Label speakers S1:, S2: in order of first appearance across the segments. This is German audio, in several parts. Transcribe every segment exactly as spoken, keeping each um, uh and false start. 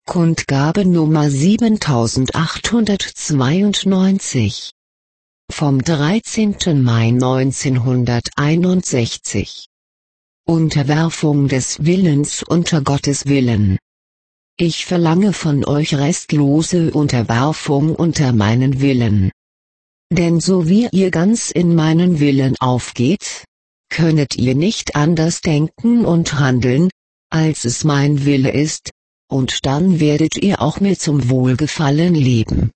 S1: Kundgabe Nummer siebentausendachthundertzweiundneunzig vom dreizehnten Mai neunzehnhunderteinundsechzig. Unterwerfung des Willens unter Gottes Willen. Ich verlange von euch restlose Unterwerfung unter meinen Willen. Denn so wie ihr ganz in meinen Willen aufgeht, könnet ihr nicht anders denken und handeln, als es mein Wille ist, und dann werdet ihr auch mir zum Wohlgefallen leben.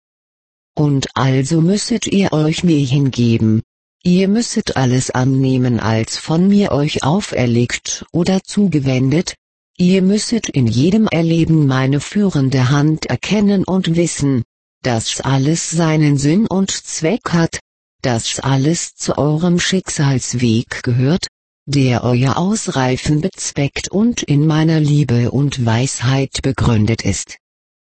S1: Und also müsset ihr euch mir hingeben, ihr müsset alles annehmen als von mir euch auferlegt oder zugewendet, ihr müsset in jedem Erleben meine führende Hand erkennen und wissen, dass alles seinen Sinn und Zweck hat, dass alles zu eurem Schicksalsweg gehört, der euer Ausreifen bezweckt und in meiner Liebe und Weisheit begründet ist.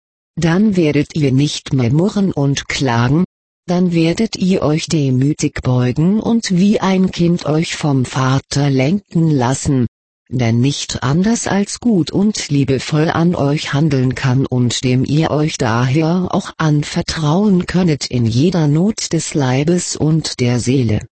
S1: Dann werdet ihr nicht mehr murren und klagen, dann werdet ihr euch demütig beugen und wie ein Kind euch vom Vater lenken lassen, der nicht anders als gut und liebevoll an euch handeln kann und dem ihr euch daher auch anvertrauen könnet in jeder Not des Leibes und der Seele.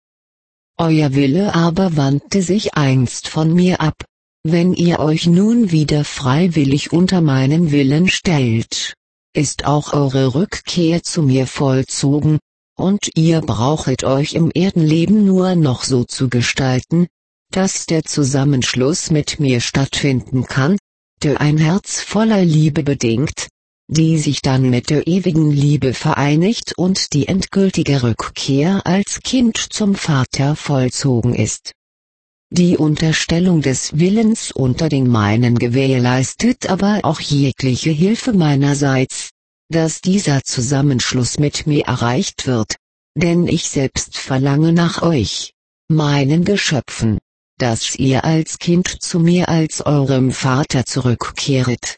S1: Euer Wille aber wandte sich einst von mir ab, wenn ihr euch nun wieder freiwillig unter meinen Willen stellt, ist auch eure Rückkehr zu mir vollzogen, und ihr brauchet euch im Erdenleben nur noch so zu gestalten, dass der Zusammenschluss mit mir stattfinden kann, der ein Herz voller Liebe bedingt, die sich dann mit der ewigen Liebe vereinigt und die endgültige Rückkehr als Kind zum Vater vollzogen ist. Die Unterstellung des Willens unter den meinen gewährleistet aber auch jegliche Hilfe meinerseits, dass dieser Zusammenschluss mit mir erreicht wird, denn ich selbst verlange nach euch, meinen Geschöpfen, dass ihr als Kind zu mir als eurem Vater zurückkehret.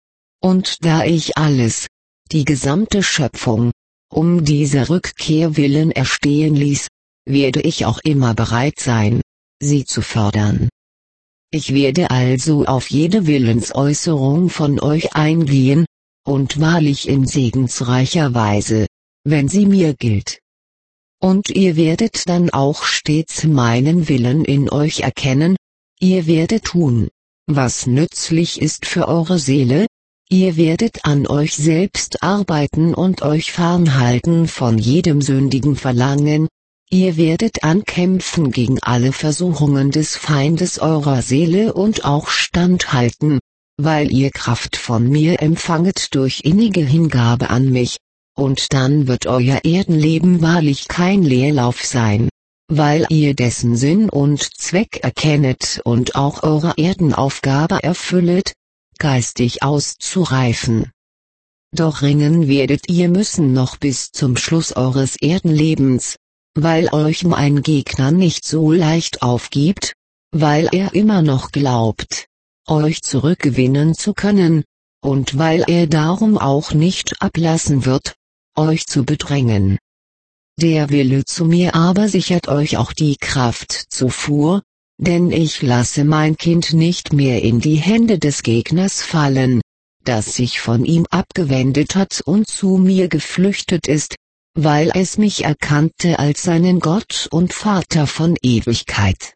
S1: Und da ich alles, die gesamte Schöpfung, um diese Rückkehr willen erstehen ließ, werde ich auch immer bereit sein, sie zu fördern. Ich werde also auf jede Willensäußerung von euch eingehen, und wahrlich in segensreicher Weise, wenn sie mir gilt. Und ihr werdet dann auch stets meinen Willen in euch erkennen, ihr werdet tun, was nützlich ist für eure Seele, ihr werdet an euch selbst arbeiten und euch fernhalten von jedem sündigen Verlangen, ihr werdet ankämpfen gegen alle Versuchungen des Feindes eurer Seele und auch standhalten, weil ihr Kraft von mir empfanget durch innige Hingabe an mich, und dann wird euer Erdenleben wahrlich kein Leerlauf sein, weil ihr dessen Sinn und Zweck erkennet und auch eure Erdenaufgabe erfüllet, geistig auszureifen. Doch ringen werdet ihr müssen noch bis zum Schluss eures Erdenlebens, weil euch mein Gegner nicht so leicht aufgibt, weil er immer noch glaubt, euch zurückgewinnen zu können, und weil er darum auch nicht ablassen wird, euch zu bedrängen. Der Wille zu mir aber sichert euch auch die Kraft zufuhr, denn ich lasse mein Kind nicht mehr in die Hände des Gegners fallen, das sich von ihm abgewendet hat und zu mir geflüchtet ist, weil es mich erkannte als seinen Gott und Vater von Ewigkeit.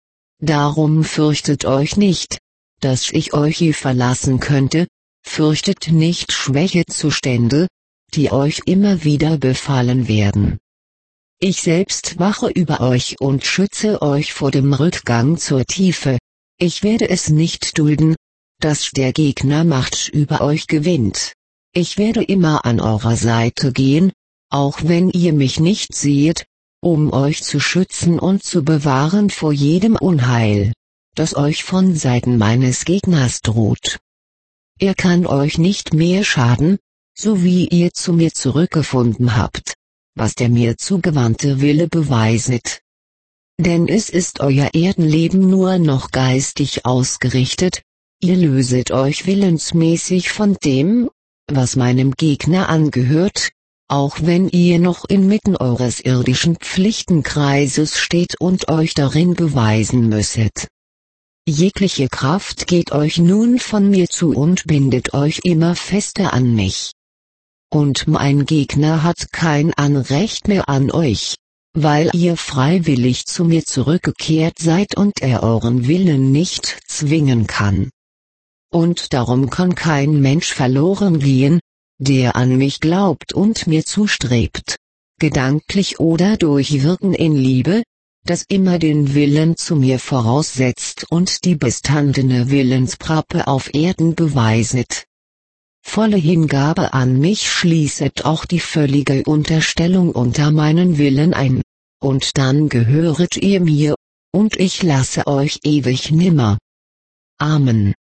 S1: Darum fürchtet euch nicht, dass ich euch je verlassen könnte, fürchtet nicht Schwächezustände, die euch immer wieder befallen werden. Ich selbst wache über euch und schütze euch vor dem Rückgang zur Tiefe, ich werde es nicht dulden, dass der Gegner Macht über euch gewinnt. Ich werde immer an eurer Seite gehen, auch wenn ihr mich nicht seht, um euch zu schützen und zu bewahren vor jedem Unheil, das euch von Seiten meines Gegners droht. Er kann euch nicht mehr schaden, so wie ihr zu mir zurückgefunden habt, was der mir zugewandte Wille beweiset. Denn es ist euer Erdenleben nur noch geistig ausgerichtet, ihr löset euch willensmäßig von dem, was meinem Gegner angehört, auch wenn ihr noch inmitten eures irdischen Pflichtenkreises steht und euch darin beweisen müsset. Jegliche Kraft geht euch nun von mir zu und bindet euch immer fester an mich. Und mein Gegner hat kein Anrecht mehr an euch, weil ihr freiwillig zu mir zurückgekehrt seid und er euren Willen nicht zwingen kann. Und darum kann kein Mensch verloren gehen, der an mich glaubt und mir zustrebt, gedanklich oder durch Wirken in Liebe, das immer den Willen zu mir voraussetzt und die bestandene Willensprappe auf Erden beweiset. Volle Hingabe an mich schließet auch die völlige Unterstellung unter meinen Willen ein, und dann gehöret ihr mir, und ich lasse euch ewig nimmer. Amen.